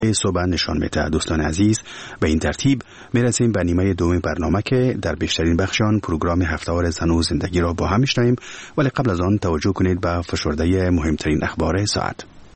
صبح نشان میده. دوستان عزیز، به این ترتیب میرسیم به نیمه دوم برنامه که در بیشترین بخشان پروگرام هفته‌وار زن و زندگی را با هم میشنویم، ولی قبل از آن توجه کنید به فشرده مهمترین اخبار ساعت.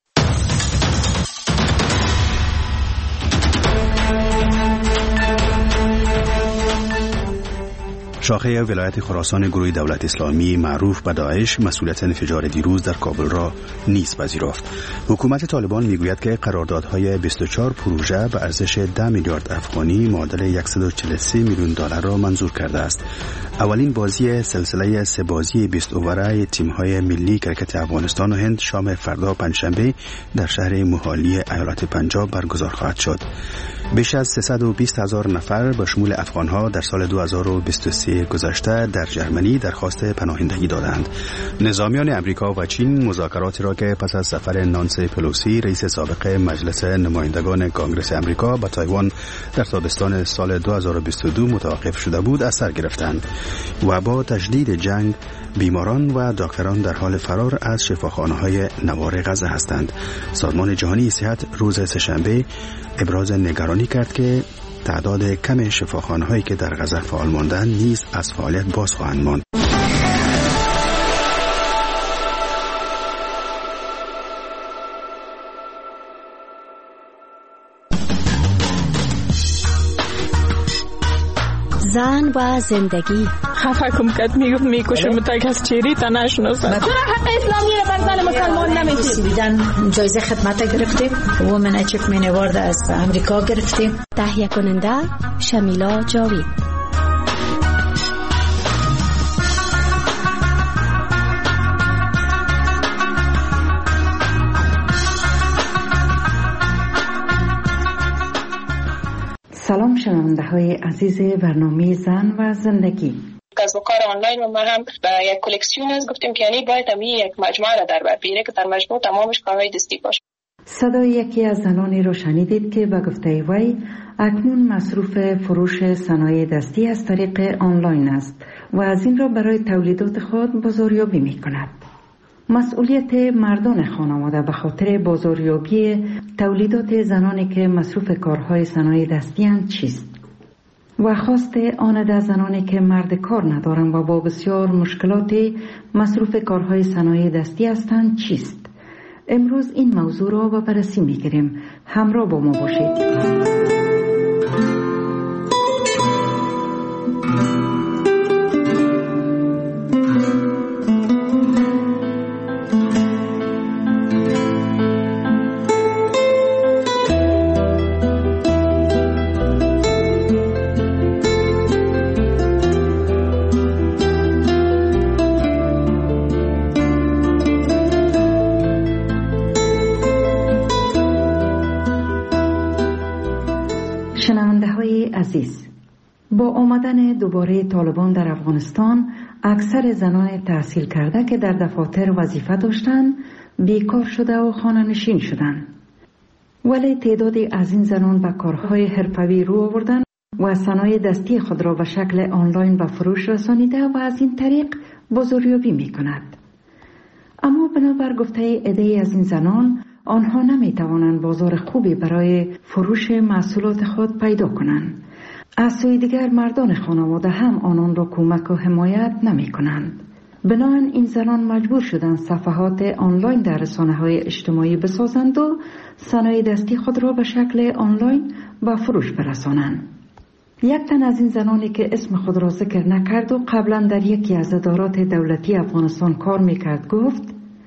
شاخه ولایت خراسان گروه دولت اسلامی معروف به داعش مسئولیت انفجار دیروز در کابل را نیز پذیرفت. حکومت طالبان میگوید که قراردادهای 24 پروژه به ارزش 10 میلیارد افغانی معادل 143 میلیون دلار را منظور کرده است. اولین بازی سلسله 3 بازی 20 اوره تیم‌های ملی کرکت افغانستان و هند شام فردا پنجشنبه در شهر موهالی ایالت پنجاب برگزار خواهد شد. بیش از 320,000 نفر به شمول افغان‌ها در سال 2023 گذشته در ژرمنی درخواست پناهندگی دادند. نظامیان امریکا و چین مذاکراتی را که پس از سفر نانسی پلوسی رئیس سابق مجلس نمایندگان کانگرس امریکا به تایوان در تابستان سال 2022 متوقف شده بود از سر گرفتند و با تجدید جنگ بیماران و دکتران در حال فرار از شفاخانه‌های نوار غزه هستند. سازمان جهانی صحت روز سه‌شنبه ابراز نگرانی کرد که تعداد کم شفاخانه‌هایی که در غزه فعال ماندند نیز از فعالیت باز خواهند ماند. زن و زندگی. خفکم کد میکشم تا کس چیری تا نشناسم. چرا حق اسلامی رو بر زن مسلمان نمیدید؟ جایزه خدمت گرفتیم. وومن اچیومنت اوارد از امریکا گرفتیم. تهیه کننده شمیلا جاوید. سلام شنونده های عزیز برنامه زن و زندگی. کسب و کار آنلاین و ما هم به یک کلکسیون از گفتیم که یعنی باید هم یک مجموعه را در بر بیاره که در مجموع تمامش کارهای دستی باشه. صدای یکی از زنانی رو شنیدید که به گفته وی اکنون مصروف فروش صنایع دستی از طریق آنلاین است و از این را برای تولیدات خود بازاریابی می کند. مسئولیت مردان خانواده به خاطر بازاریابی تولیدات زنانی که مصروف کارهای صنایع دستی اند چیست؟ و خواست آن زنانی که مرد کار ندارند و با بسیار مشکلات مصروف کارهای صنایع دستی هستند چیست؟ امروز این موضوع را به بررسی می‌گیریم. همراه با ما باشید. عزیز، با آمدن دوباره طالبان در افغانستان اکثر زنان تحصیل کرده که در دفاتر وظیفه داشتند بیکار شده و خانه نشین شدند. ولی تعدادی از این زنان به کارهای حرفه‌ای رو آوردند و صنایع دستی خود را به شکل آنلاین به فروش رسانیده و از این طریق بازاریابی می کند. اما بنابر گفته عده‌ای از این زنان آنها نمی توانند بازار خوبی برای فروش محصولات خود پیدا کنند. از سوی دیگر مردان خانواده هم آنان را کمک و حمایت نمی کنند. بنابراین این زنان مجبور شدند صفحات آنلاین در رسانه‌های اجتماعی بسازند و صنایع دستی خود را به شکل آنلاین به فروش برسانند. یک تن از این زنانی که اسم خود را ذکر نکرد و قبلا در یکی از ادارات دولتی افغانستان کار میکرد گفت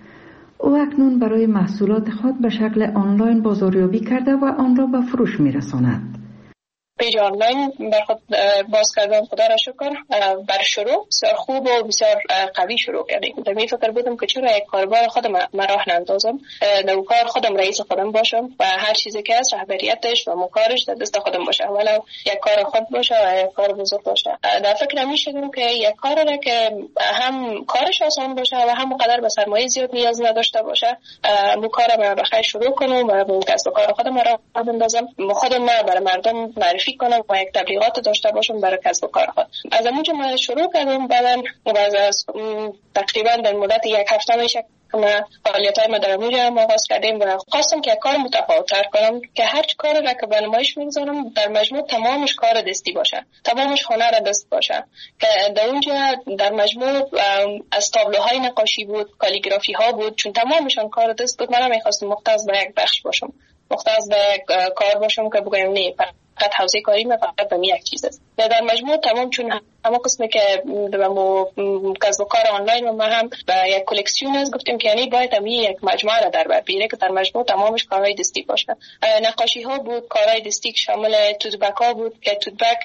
او اکنون برای محصولات خود به شکل آنلاین بازاریابی کرده و آن را به فروش میرساند. پیج آنلاین بر خود باز کردم، خدا را شکر. بر شروع بسیار خوب و بسیار قوی شروع کردیم. در می فکر بودم که چرا یک کاربار خودم راه نندازم، در کار خودم رئیس خودم باشم و هر چیزی که از رهبریتش و مکارش در دست خودم باشه، ولو یک کار خود باشه و یک کار بزرگ باشه. در فکر می شدم که یک کار را که هم کارش آسان باشه و هم قدر به سرمایه زیاد نیاز نداشته باشه، مو کارم بخیر شروع کنم و با کسب و کار خودم راه بندازم. خودم برای مردم معرفی معرفی کنم و یک تبلیغات داشته باشم برای کسب و کار خود. از اونجا من شروع کردم. بعداً از تقریبا در مدت یک هفته میشه که فعالیت‌های ما در اونجا آغاز کردیم و خواستم که کار متفاوت‌تر کنم که هر کاری را که به نمایش می‌گذارم در مجموع تمامش کار دستی باشه، تمامش هنر دست باشه. که در اونجا در مجموع از تابلوهای نقاشی بود، کالیگرافی ها بود، چون تمامشان کار دست بود. من می‌خواستم مختص به یک بخش باشم، مختص به کار باشم که بگم نه فقط حوزه کاری من فقط به یک چیز است. در مجموع تمام، چون همه قسمی که کسب و کار آنلاین و ما هم به یک کلکسیون است، گفتیم که یعنی باید هم یک مجموعه را در بر بگیره که در مجموع تمامش کارهای دستی باشه. نقاشی ها بود، کارهای دستی که شامل توتبک ها بود که توتبک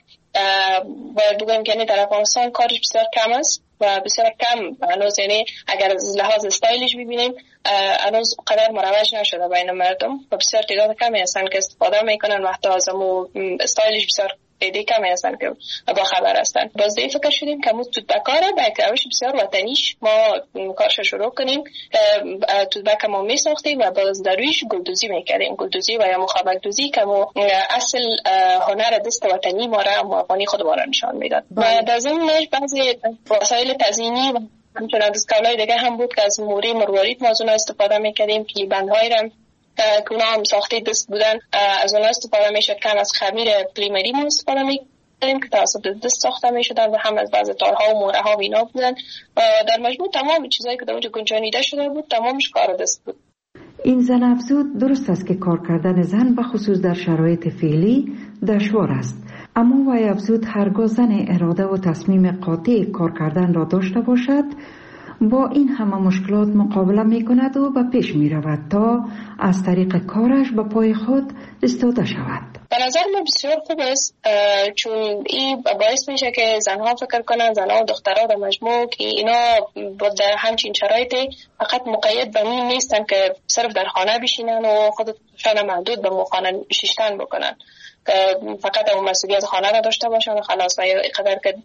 باید بگم که یعنی در افغانستان کارش بسیار کم است و بسیار کم هنوز، یعنی اگر از لحاظ استایلش ببینیم هنوز قدر مروج نشده بین مردم و بسیار تعداد کمی هستن که استفاده میکنن و حتی از استایلش بسیار ایده کمی هستن که با خبر هستن. باز دیگه فکر شدیم که مو توتبکاره با یک روش بسیار وطنیش ما کارش شروع کنیم. توتبک ما می ساختیم و باز در رویش گلدوزی میکردیم، گلدوزی و یا مخابک دوزی که مو اصل هنر دست وطنی ما را افغانی خود ما را نشان میداد. و در ضمنش بعضی وسایل تزیینی و همچنین دستکارهای دیگه هم بود که از موری مروارید ما از اونها استفاده میکردیم که بندهای را که اونا هم ساخته دست بودن از اونها استفاده میشد. که هم از خمیر پلیمری ما استفاده میکردیم که توسط دست ساخته میشدن و هم از بعض تارها و موره ها و اینا بودن. در مجموع تمام چیزایی که در اونجا گنجانیده شده بود تمامش کار دست بود. این زن افزود درست است که کار کردن زن به خصوص در شرایط فعلی دشوار است، اما وی افزود هرگاه زن اراده و تصمیم قاطع کار کردن را داشته باشد با این همه مشکلات مقابله می کند و به پیش می رود تا از طریق کارش به پای خود استاده شود. به نظر من بسیار خوب است، چون این باعث میشه که زنها فکر کنن، زنها و دخترها در مجموع، که اینا در همچین شرایطی فقط مقید به این نیستن که صرف در خانه بشینن و خودشان محدود به خانه نشستن بکنن، که فقط اون مسئولیت خانه را داشته باشن و خلاص. و اینقدر که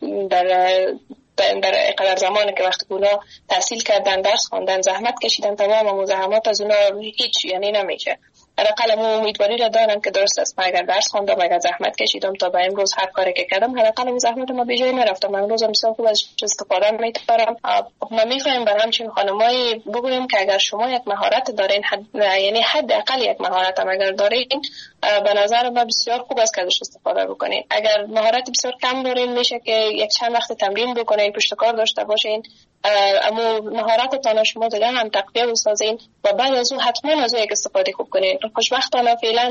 در اینقدر زمانی که وقتی اونا تحصیل کردن، درس خواندن، زحمت کشیدن، تمام مزاحمات از اونا هیچ یعنی نمیشه. حداقل امیدواری را دارم که درست است، من اگر درس خواندم، اگر زحمت کشیدم تا به امروز هر کاری که کردم، حداقل اون زحمت ما به جای نرفتم. من امروز هم بسیار خوب از استفاده می‌کنم. ما می‌خوایم برای همچین خانمایی بگوییم که اگر شما یک مهارت دارین، یعنی حداقل یک مهارت هم اگر دارین، به نظر من بسیار خوب است که ازش استفاده بکنین. اگر مهارت بسیار کم دارین، میشه که یک چند وقت تمرین بکنین، پشت کار داشته باشین، اما مهارتتان شما دیگه هم تقویت بسازین و بعد از اون حتما از اون یک استفاده خوب کنین. خوشبختانه فعلا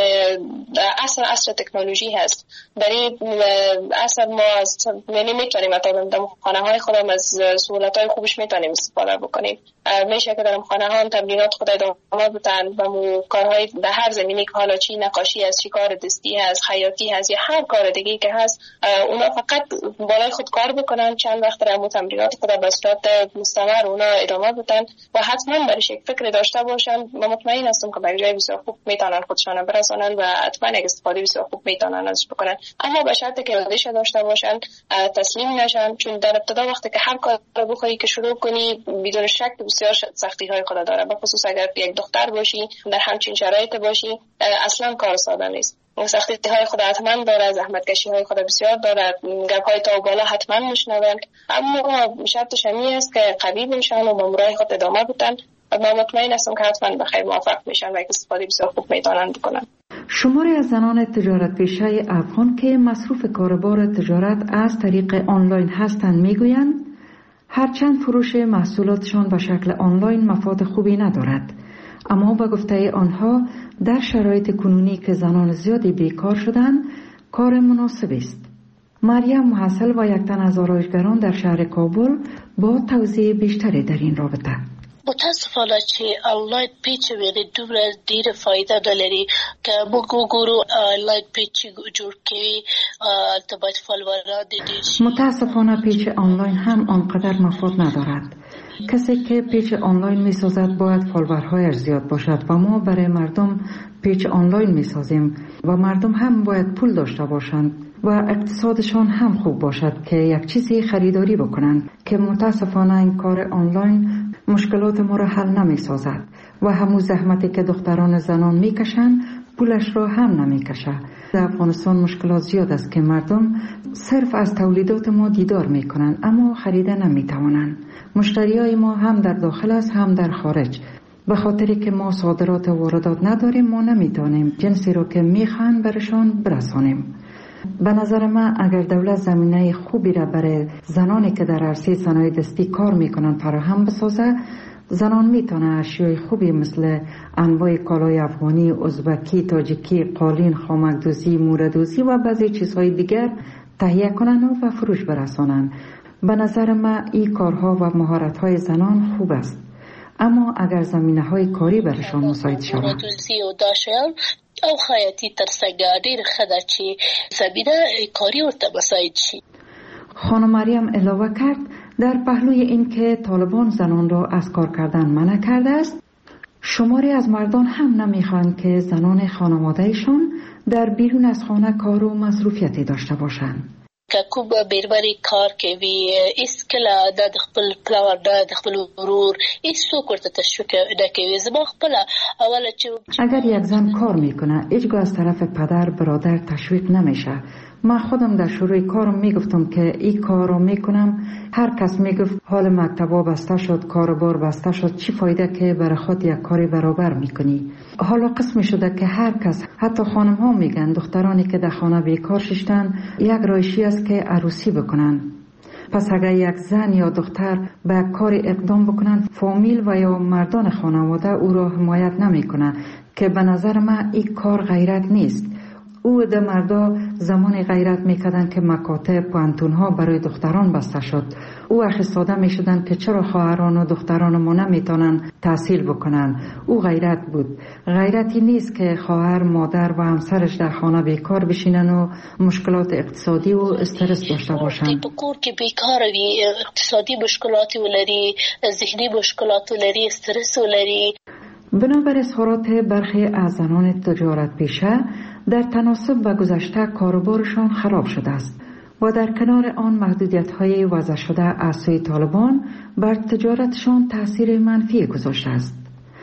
عصر تکنولوژی هست. در این عصر ما یعنی میتونیم در خانه های خودم از سهولت های خوبش میتونیم استفاده بکنیم. میشه که در خانه ها تمرینات خود ادامه بدن و کارهای در هر زمینی که حالا چی نقاشی هست، چی کار دستی هست، خیاطی هست یا هر کار دیگه که هست، اونا فقط بالای خود کار بکنن، چند وقت در تمرینات خود به صورت مستمر اونا ادامه بدن و حتما برش یک فکر داشته باشن. من مطمئن هستم که به جای بسیار خوب میتونن خودشان برسونن و حتما یک استفاده بسیار خوب میتونن ازش بکنن، اما به شرطی که اراده‌اش داشته باشن، تسلیم نشن. چون در ابتدا وقتی که هر کار رو بخوای که شروع کنی، بدون شک بسیار سختی های خود داره، به خصوص اگر یک دختر باشی، در همچین شرایط باشی، اصلا کار ساده نیست. اون سختی های خود حتما داره، زحمت کشی های خود بسیار داره، گپ های تا و بالا حتما میشنوند، اما شرطش همین است که قوی بشن و به راه خود ادامه بدن و من مطمئن هستم که حتما به خیر موفق میشن و یک استفاده بسیار خوب میتونن بکنن. شماری از زنان تجارت پیشه افغان که مصروف کاربار تجارت از طریق آنلاین هستند میگویند هرچند فروش محصولاتشان به شکل آنلاین مفاد خوبی ندارد، اما به گفته آنها در شرایط کنونی که زنان زیادی بیکار شدند کار مناسب است. مریم محصل و یک تن از آرایشگران در شهر کابل با توضیح بیشتری در این رابطه. متاسفانه چې آنلاین پیچ ویری دومره ډیره فایده دلري که موږ وګورو آنلاین پیچ جوړ کوي ته باید فالووران دي. متاسفانه پیچ آنلاین هم آنقدر مفاد ندارد. کسی که پیچ آنلاین می سازد باید فالوورهایش زیاد باشد و ما برای مردم پیچ آنلاین می سازیم و مردم هم باید پول داشته باشند و اقتصادشان هم خوب باشد که یک چیزی خریداری بکنند که متاسفانه این کار آنلاین مشکلات ما را حل نمی سازد و همون زحمتی که دختران زنان می کشند پولش را هم نمیکشه. در افغانستان مشکلات زیاد است که مردم صرف از تولیدات ما دیدار میکنن اما خریده نمیتوانند. مشتریای ما هم در داخل است هم در خارج. به خاطری که ما صادرات و واردات نداریم ما نمیتونیم جنسی رو که میخوان برشان برسانیم. به نظر من اگر دولت زمینه خوبی را برای زنانی که در عرصه صنایع دستی کار میکنن فراهم بسازه، زنان میتونه اشیای خوبی مثل انواع کالای افغانی، ازبکی، تاجیکی، قالین، خامک‌دوزی، موردوزی و بعضی چیزهای دیگر تهیه کنن و فروش برسانن. به نظر من این کارها و مهارت‌های زنان خوب است، اما اگر زمینه‌های کاری برشان مساعد شود او خیاطی ترڅنګ ډیر خدا چې زمینه کاری ورته مساعد شي. خانم مریم علاوه کرد در پهلوی این که طالبان زنان را از کار کردن منع کرده است، شماری از مردان هم نمیخواهند که زنان خانوادهشان در بیرون از خانه کار و مصروفیتی داشته باشند. که کوم بیرمنی کار کوي اس کله د خپل پلار د خپل ورور هیڅ څوک ورته تشویق نکوي. زما خپل اوله چې اگر یک زن کار میکنه هیچگاه از طرف پدر برادر تشویق نمیشه. من خودم در شروع کارم میگفتم که این کار رو میکنم، هر کس میگفت حال مکتبا بسته شد، کاربار بسته شد، چی فایده که برای خود یک کاری برابر میکنی. حالا قسمی شده که هر کس، حتی خانم ها میگن دخترانی که در خانه بیکار ششتن یک رایشی است که عروسی بکنن. پس اگر یک زن یا دختر به کار اقدام بکنن، فامیل و یا مردان خانواده او را حمایت نمیکنن که به نظر من این کار غیرت نیست. او ده مردا زمان غیرت میکردن که مکاتب پوانتون ها برای دختران بسته شد. او اخیستاده میشدن که چرا خواهران و دختران ما نمیتونن تحصیل بکنن. او غیرت بود. غیرتی نیست که خواهر، مادر و همسرش در خانه بیکار بشینن و مشکلات اقتصادی و استرس داشته باشن. بکور که بیکار وی، اقتصادی مشکلاتی ولری، ذهنی مشکلاتی ولری، استرس ولری. بنابر اظهارات برخی از زنان تجارت پیشه، در تناسب با گذشته کاروبارشان خراب شده است و در کنار آن محدودیت‌های وضع شده از سوی طالبان بر تجارتشان تأثیر منفی گذاشته است.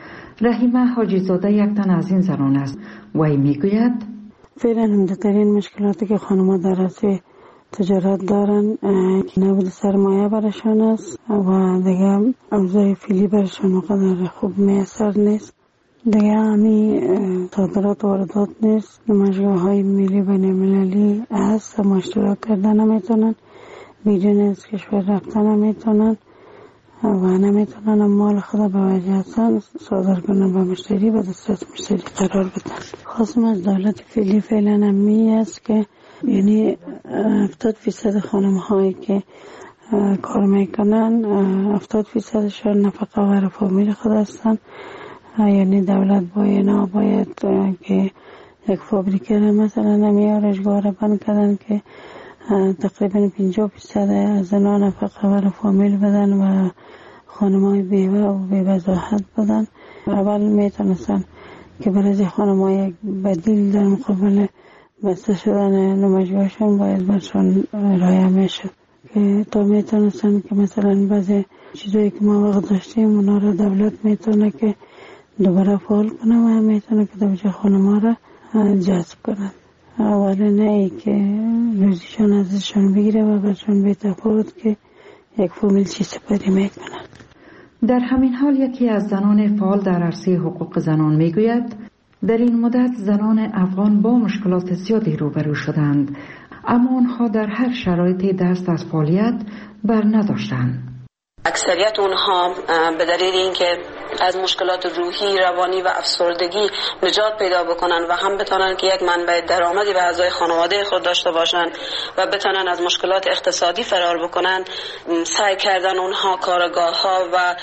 رحیمه حاجی زاده یک تن از این زنان است و این میگوید فعلا مهمترین مشکلاتی که خانم‌ها در عرصه تجارت دارن نبود سرمایه برشان است و دیگه اوضاع فعلی برشان مقدر خوب میسر نیست. دیگه همی صادرات و واردات نیست. نمایشگاه‌های ملی بین المللی هست و اشتراک کردن نمیتونن، بیرون از کشور رفتن نمیتونن و نمیتونن مال خود به وجه هستن صادر کنن به مشتری و دسترس مشتری قرار بدن. خواستم از دولت فعلی فعلا همی است که یعنی 70% خانم هایی که کار میکنن 70% شان نفقه ور فامیل خود هستن. یعنی دولت باید که یک فابریکه مثلا نمیارشگاه را بند کردن که تقریبا 50% زنان نفقه ور فامیل بدن و خانم های بیوه و بیوضاحت بدن. اول میتونستن که برای خانم ها یک بدیل در مقابل بسته شدن نمایشگاهشون باید برشون رایه میشد که تا میتونستن که مثلا بعضی چیزایی که ما وقت داشتیم اونا را دولت میتونه که دوباره فعال کنه و میتونه که دوجه خانم‌ها را جذب کنن. اولا نه ای که روزیشان ازشان بگیره و برشان به تفاوت که یک فامیل چی سپری میکنن. در همین حال یکی از زنان فعال در عرصه حقوق زنان میگوید در این مدت زنان افغان با مشکلات زیادی روبرو شدند، اما آنها در هر شرایطی دست از فعالیت بر نداشتند. اکثریت اونها به دلیل اینکه از مشکلات روحی، روانی و افسردگی نجات پیدا بکنن و هم بتونن که یک منبع درآمدی به اعضای خانواده خود داشته باشن و بتونن از مشکلات اقتصادی فرار بکنن، سعی کردن اونها کارگاه‌ها و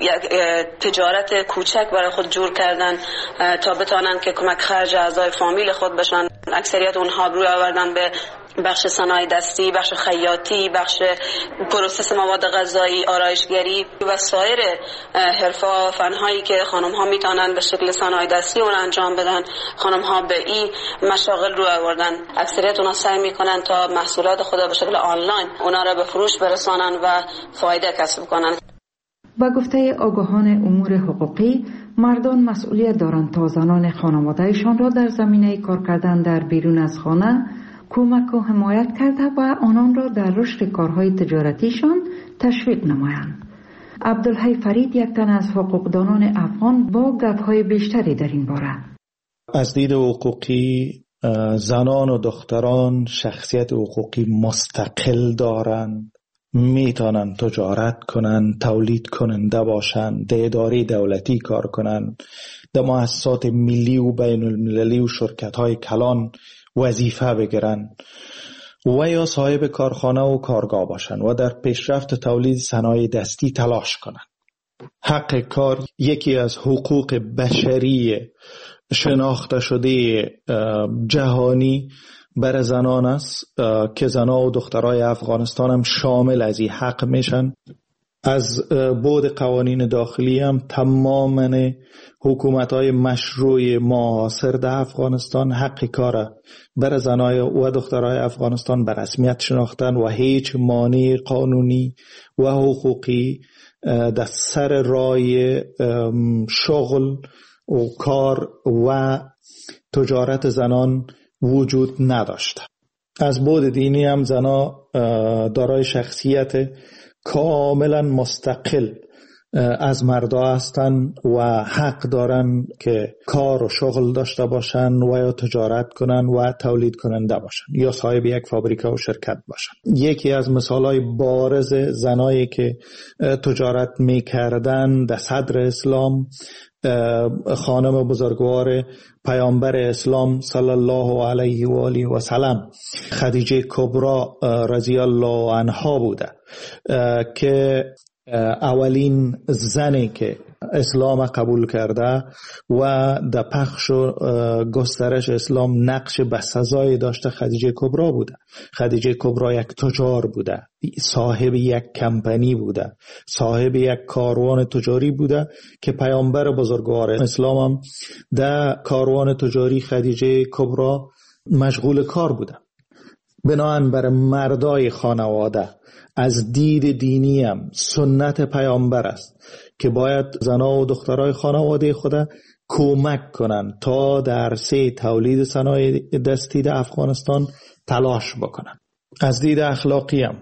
تجارت کوچک برای خود جور کردن تا بتونن که کمک خرج اعضای فامیل خود بشن. اکثریت اونها روی آوردن به بخش صنایع دستی، بخش خیاطی، بخش پروسس مواد غذایی، آرایشگری و سایر حرفه و فن‌هایی که خانم‌ها میتونن به شکل صنایع دستی اون انجام بدن. خانم‌ها به این مشاغل رو آوردن. اکثریت اونها سعی میکنن تا محصولات خود به شکل آنلاین اونا را به فروش برسانن و فایده کسب کنن. با گفته آگاهان امور حقوقی، مردان مسئولیت دارند تا زنان خانوادهشان را در زمینه کار کردن در بیرون از خانه کمک و حمایت کرده و آنان را در رشد کارهای تجارتیشان تشویق نمایند. عبدالحی فرید یک تن از حقوقدانان افغان با گپ‌های بیشتری در این باره. از دید حقوقی زنان و دختران شخصیت حقوقی مستقل دارند، میتونن تجارت کنن، تولید کننده باشن، در اداره دولتی کار کنن، در مؤسسات ملی و بین المللی و شرکت های کلان وظیفه بگیرن و یا صاحب کارخانه و کارگاه باشن و در پیشرفت تولید صنایع دستی تلاش کنن. حق کار یکی از حقوق بشری شناخته شده جهانی برای زنان است که زنان و دخترای افغانستان هم شامل از این حق میشن. از بعد قوانین داخلی هم تماما حکومت‌های مشروع معاصر در افغانستان حق کار برای زنای و دخترای افغانستان به رسمیت شناختن و هیچ مانع قانونی و حقوقی در سر راه شغل و کار و تجارت زنان وجود نداشته. از بعد دینی هم زنان دارای شخصیت کاملا مستقل از مردا هستن و حق دارن که کار و شغل داشته باشن و یا تجارت کنن و تولید کننده باشن یا صاحب یک فابریکه و شرکت باشن. یکی از مثالهای بارز زنایی که تجارت میکردن در صدر اسلام خانم بزرگوار پیامبر اسلام صلی الله علیه و آله و سلم خدیجه کبری رضی الله عنها بوده که اولین زنی که اسلام قبول کرده و در پخش و گسترش اسلام نقش بسزایی داشته خدیجه کبری بوده. خدیجه کبری یک تجار بوده، صاحب یک کمپانی بوده، صاحب یک کاروان تجاری بوده که پیامبر بزرگوار اسلام هم در کاروان تجاری خدیجه کبری مشغول کار بوده. بنابراین بر مردای خانواده از دید دینی هم سنت پیامبر است که باید زنان و دخترای خانواده خود کمک کنند تا در عرصه تولید صنایع دستی در افغانستان تلاش بکنند. از دید اخلاقی هم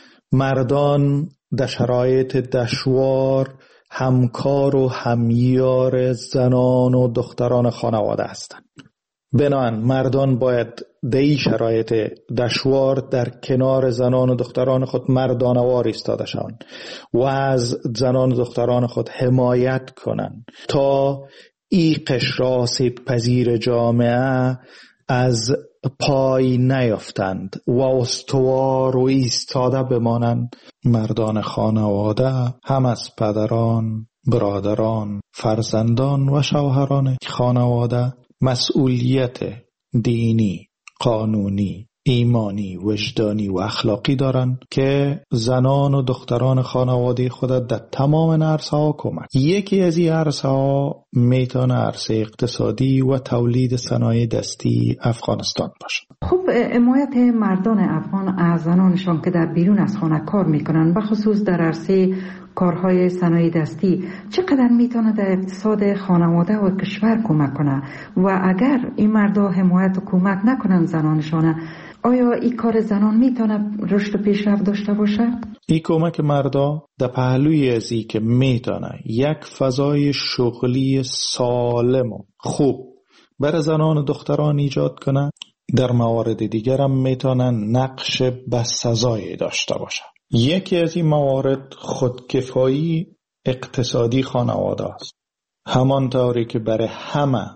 مردان در شرایط دشوار همکار و همیار زنان و دختران خانواده هستند. بنابراین مردان باید در این شرایط دشوار در کنار زنان و دختران خود مردانوار ایستاده شوند و از زنان و دختران خود حمایت کنند تا این قشر آسیب‌پذیر جامعه از پای نیفتند و استوار و ایستاده بمانند. مردان خانواده هم از پدران، برادران، فرزندان و شوهران خانواده مسئولیت دینی، قانونی، ایمانی، وجدانی و اخلاقی دارند که زنان و دختران خانواده خود در تمام عرصه ها کمک. یکی از این عرصه ها میتونه عرصه اقتصادی و تولید صنایع دستی افغانستان باشه. خب حمایت مردان افغان از زنانشان که در بیرون از خانه کار میکنن، بخصوص در عرصه کارهای صنایع دستی، چقدر میتونه در اقتصاد خانواده و کشور کمک کنه؟ و اگر این مردا حمایت و کمک نکنن زنانشان، آیا این کار زنان میتونه رشد و پیشرفت داشته باشه؟ این کمک مردا در پهلوی ازی که میتونه یک فضای شغلی سالم و خوب برای زنان و دختران ایجاد کنه، در موارد دیگر هم میتونن نقش بسزایی داشته باشه. یکی از این موارد خودکفایی اقتصادی خانواده است. همانطوری که برای همه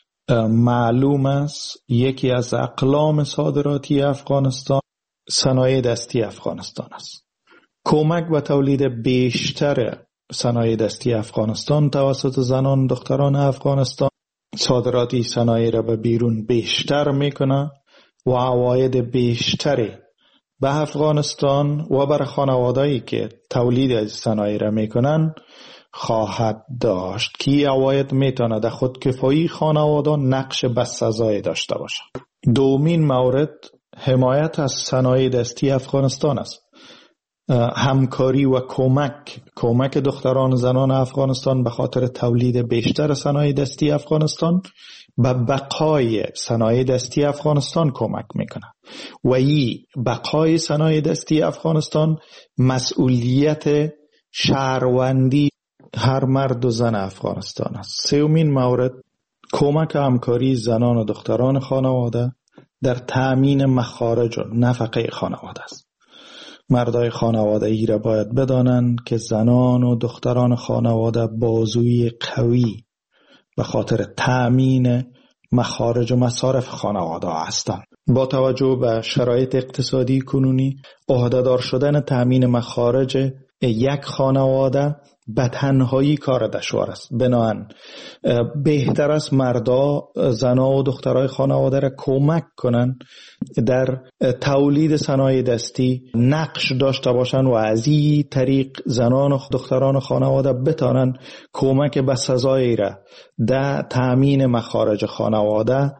معلوم است، یکی از اقلام صادراتی افغانستان صنایع دستی افغانستان است. کمک و تولید بیشتر صنایع دستی افغانستان توسط زنان و دختران افغانستان صادراتی صنایع را به بیرون بیشتر میکنه و عواید بیشتری به افغانستان و بر خانوادهایی که تولید از صنایع را میکنن خواهد داشت که عواید میتونه در خودکفایی خانواده نقش بسزایی داشته باشه. دومین مورد حمایت از صنایع دستی افغانستان است. همکاری و کمک دختران و زنان افغانستان به خاطر تولید بیشتر صنایع دستی افغانستان به بقای صنایع دستی افغانستان کمک میکنه و این بقای صنایع دستی افغانستان مسئولیت شهروندی هر مرد و زن افغانستان است. سومین مورد کمک همکاری زنان و دختران خانواده در تأمین مخارج و نفقه خانواده است. مردای خانواده ای را باید بدانند که زنان و دختران خانواده بازوی قوی به خاطر تأمین مخارج و مصارف خانواده هستند. با توجه به شرایط اقتصادی کنونی، عهده‌دار شدن تأمین مخارج یک خانواده به تنهایی کار دشوار است. بنابراین بهتر است مردا، زنا و دخترای خانواده را کمک کنند در تولید صنایع دستی نقش داشته باشند و از این طریق زنان و دختران خانواده بتانند کمک به سزایی را در تأمین مخارج خانواده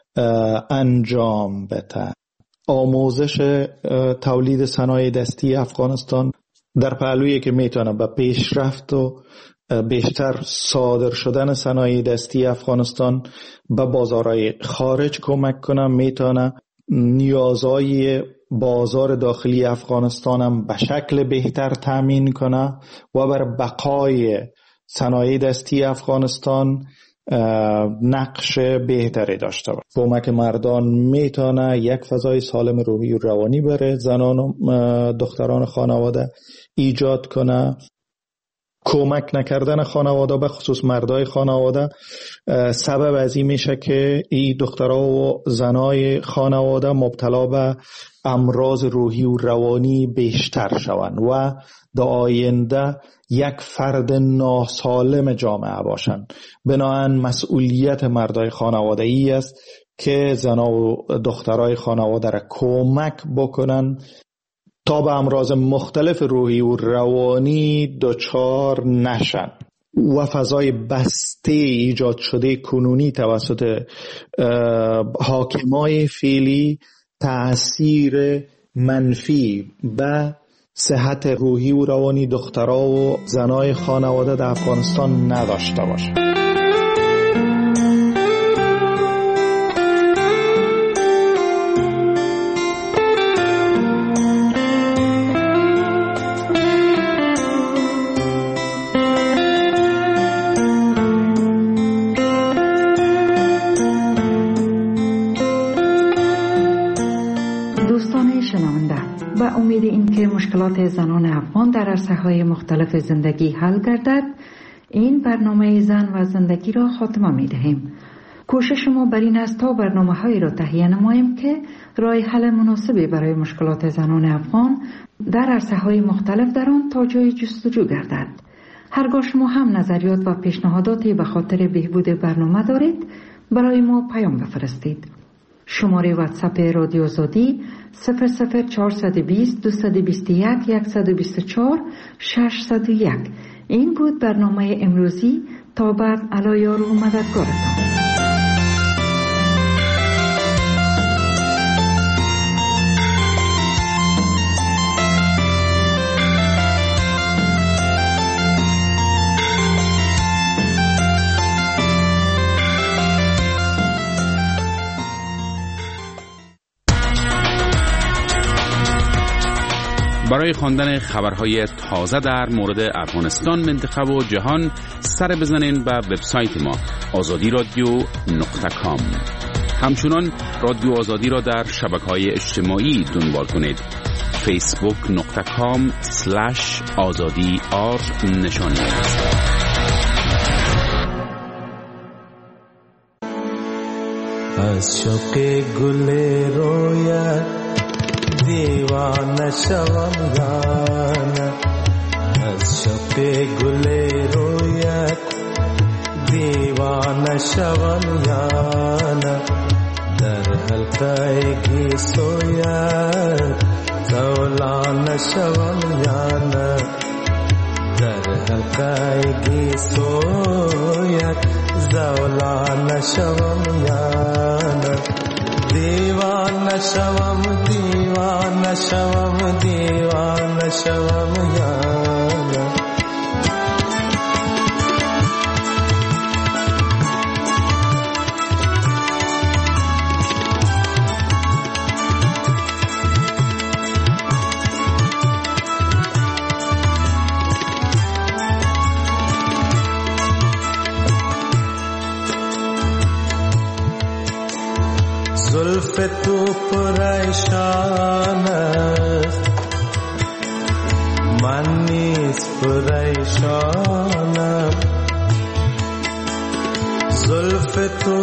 انجام بدهند. آموزش تولید صنایع دستی افغانستان در پهلویی که میتونه به پیشرفت و بیشتر صادر شدن صنایع دستی افغانستان به بازارهای خارج کمک کنه، میتونه نیازهای بازار داخلی افغانستان هم به شکل بهتر تامین کنه و بر بقای صنایع دستی افغانستان نقش بهتری داشته باشه. کمک مردان میتونه یک فضای سالم روحی و روانی برای زنان و دختران خانواده ایجاد کنه. کمک نکردن خانواده به خصوص مردای خانواده سبب از این میشه که این دخترها و زنای خانواده مبتلا به امراض روحی و روانی بیشتر شوند و در آینده یک فرد ناسالم جامعه باشند. بنابراین مسئولیت مردای خانواده ای است که زنا و دخترای خانواده را کمک بکنن تا به امراض مختلف روحی و روانی دچار نشن و فضای بسته ایجاد شده کنونی توسط حاکمای فعلی تأثیر منفی به صحت روحی و روانی دخترها و زنای خانواده در افغانستان نداشته باشه. امید این که مشکلات زنان افغان در عرصه‌های مختلف زندگی حل گردد، این برنامه زن و زندگی را خاتمه می‌دهیم. کوشش ما بر این است تا برنامه‌هایی را تهیه نماییم که راه حل مناسبی برای مشکلات زنان افغان در عرصه‌های مختلف در آن تا جای جستجو گردد. هرگاه شما هم نظریات و پیشنهاداتی به خاطر بهبود برنامه دارید، برای ما پیام بفرستید. شماره واتساپ رادیو آزادی 00420 221 124 601. این بود برنامه امروزی. تا بعد علایار و مددگارتان. برای خواندن خبرهای تازه در مورد افغانستان، منطقه و جهان سر بزنین به وبسایت ما azadi.radio.com. همچنان رادیو آزادی را در شبکه‌های اجتماعی دنبال کنید. facebook.com/azadi_r نشانی از شوق گل رویت دیوانه شوم یانه، از شوق گل رویت دیوانه شوم یانه، در حلقه گیسویت زولانه شوم یانه، در حلقه گیسویت زولانه شوم یانه، دیوانه شوم دیوانه شوم دیوانه شوم یارا زلف تو پریشان است من نیز پریشانم زلف تو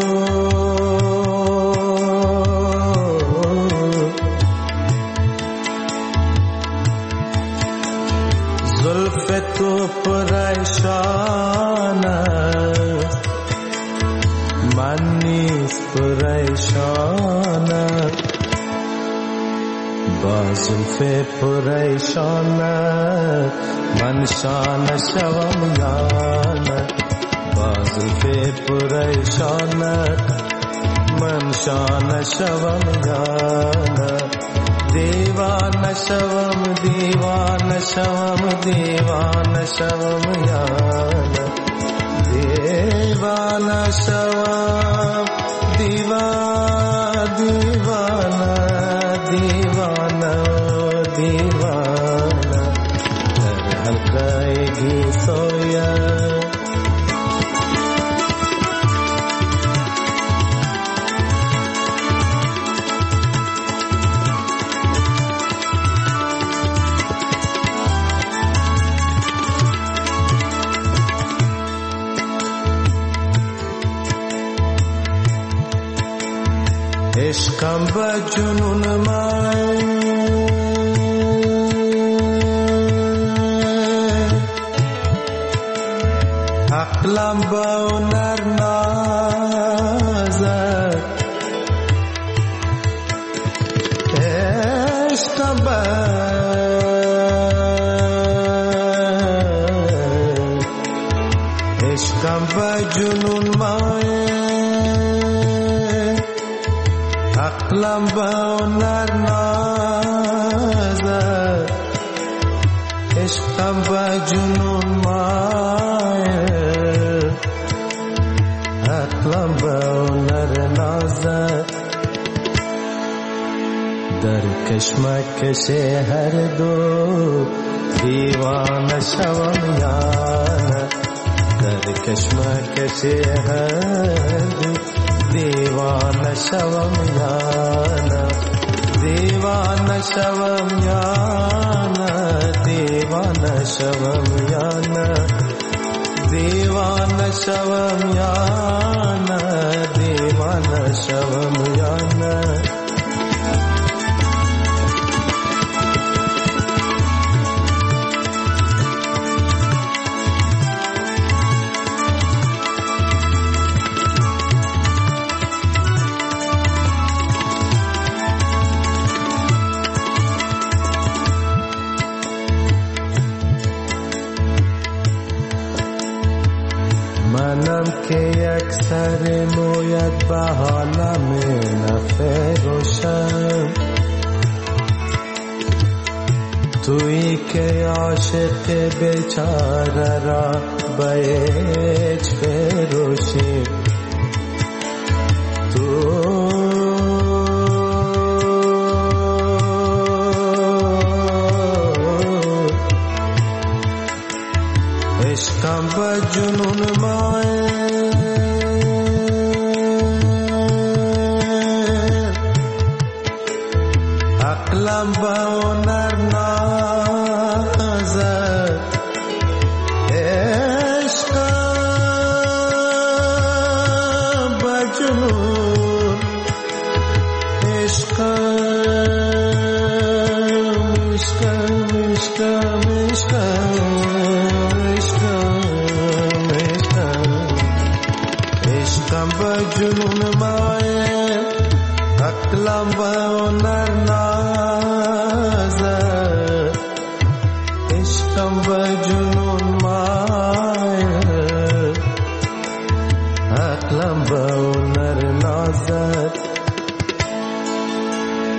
پریشان است من نیز پریشانم با زلف پریشانت من شانه شوم یانه با زلف پریشانت من شانه شوم یانه دیوانه شوم دیوانه شوم دیوانه شوم یانه دیوانه شوم دیوانه دیوانه دیوانه در حلقه گیسویم عشقم با جنون من عقلم با هنر نازد عشقم با جنون من عقلم با هنر نازد عشقم با جنون مایل عقلم با هنر نازد در کشمکش هر دو دیوانه شوم یانه در کشمکش هر دو دیوانه شوم یانه دیوانه شوم یانه دیوانه شوم یانه دیوانه شوم یانه دیوانه شوم یانه منم که یک سر مویت به حالم نفروشم تویی که عاشق بیچاره را به هیچ فروشی عشقم با جنون مای عقلم با هنر نازد عشقم با جنون عشقم با جنون مایه عقلم با هنر نازد عشقم با جنون مایه عقلم با هنر نازد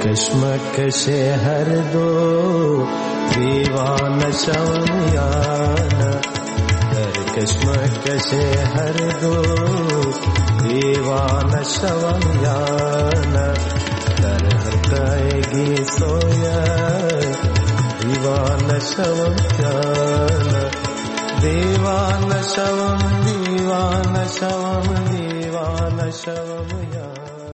कश्मकश हर दो दीवान शवयाना कर कश्मकश हर दो दीवान शवयाना कर हकाएगी सोया दीवान शवयाना दीवान शवम दीवान शवम दीवान शवम या